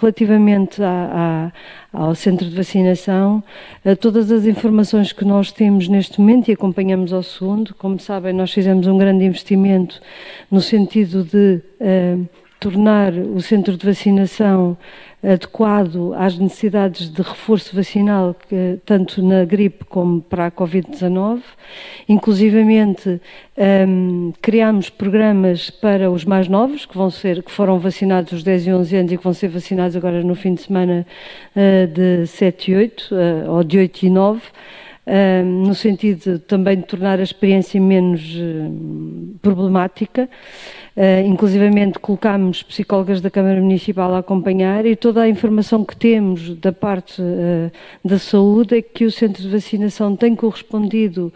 relativamente ao centro de vacinação, todas as informações que nós temos neste momento, e acompanhamos ao segundo, como sabem, nós fizemos um grande investimento no sentido de tornar o centro de vacinação adequado às necessidades de reforço vacinal, tanto na gripe como para a Covid-19. Inclusivamente, criámos programas para os mais novos, que foram vacinados os 10 e 11 anos e que vão ser vacinados agora no fim de semana de 7 e 8, ou de 8 e 9, no sentido também de tornar a experiência menos problemática. Inclusivamente colocámos psicólogas da Câmara Municipal a acompanhar, e toda a informação que temos da parte da saúde é que o centro de vacinação tem correspondido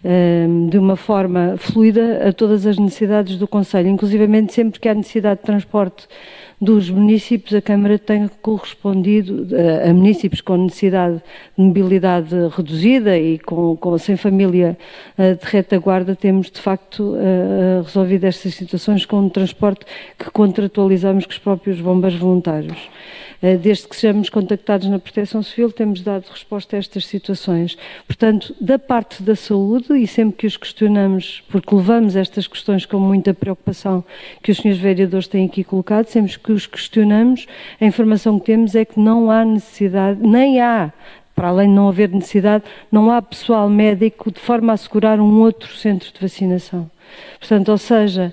de uma forma fluida a todas as necessidades do concelho. Inclusivamente, sempre que há necessidade de transporte dos municípios, a Câmara tem correspondido a municípios com necessidade de mobilidade reduzida e sem família de retaguarda. Temos, de facto, resolvido estas situações com um transporte que contratualizamos com os próprios bombeiros voluntários. Desde que sejamos contactados na Proteção Civil, temos dado resposta a estas situações. Portanto, da parte da saúde, e sempre que os questionamos, porque levamos estas questões com muita preocupação que os senhores vereadores têm aqui colocado, sempre que os questionamos, a informação que temos é que não há necessidade, nem há, para além de não haver necessidade, não há pessoal médico de forma a assegurar um outro centro de vacinação. Portanto, ou seja,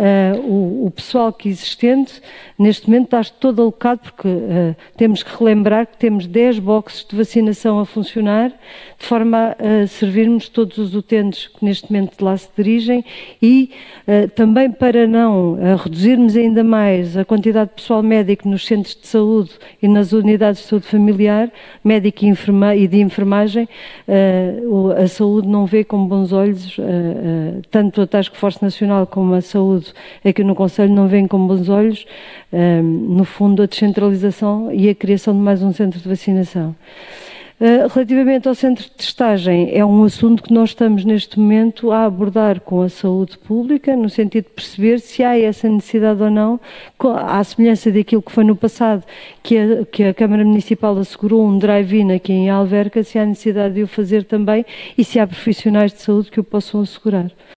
o pessoal que existente, neste momento, está todo alocado, porque temos que relembrar que temos 10 boxes de vacinação a funcionar, de forma a servirmos todos os utentes que neste momento lá se dirigem, e também para não reduzirmos ainda mais a quantidade de pessoal médico nos centros de saúde e nas unidades de saúde familiar, médico e de enfermagem, a saúde não vê com bons olhos, tanto a Task Force Nacional como a saúde aqui no Concelho não veem com bons olhos, no fundo, a descentralização e a criação de mais um centro de vacinação. Relativamente ao centro de testagem, é um assunto que nós estamos neste momento a abordar com a saúde pública, no sentido de perceber se há essa necessidade ou não, à semelhança daquilo que foi no passado, que a Câmara Municipal assegurou um drive-in aqui em Alverca, se há necessidade de o fazer também e se há profissionais de saúde que o possam assegurar.